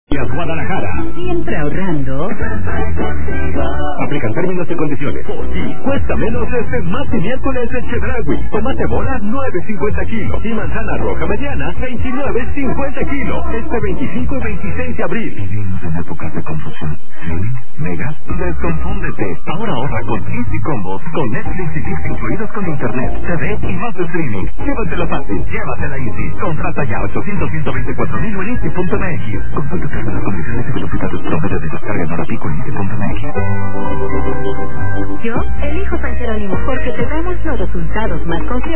Guadalajara. Siempre ahorrando. Aplican términos y condiciones. Por ti, cuesta menos este martes y miércoles de Chedraui. Tomate bola, 9.50 kilos. Y manzana roja mediana, 29.50 kilos. Este 25 y 26 de abril. Vivimos en épocas de confusión. ¿Sí? ¿Megas? Desconfúndete. Ahora ahorra con Easy Combos, con Netflix y Disney incluidos con internet, TV y más streaming. Llévatela fácil, llévatela Easy. Contrata ya 800-124,000 en Easy.mx. Consulta las condiciones y velocidad de promedio de descarga en hora pico en Easy.mx. Yo elijo San Jerónimo porque te damos los resultados más confiables.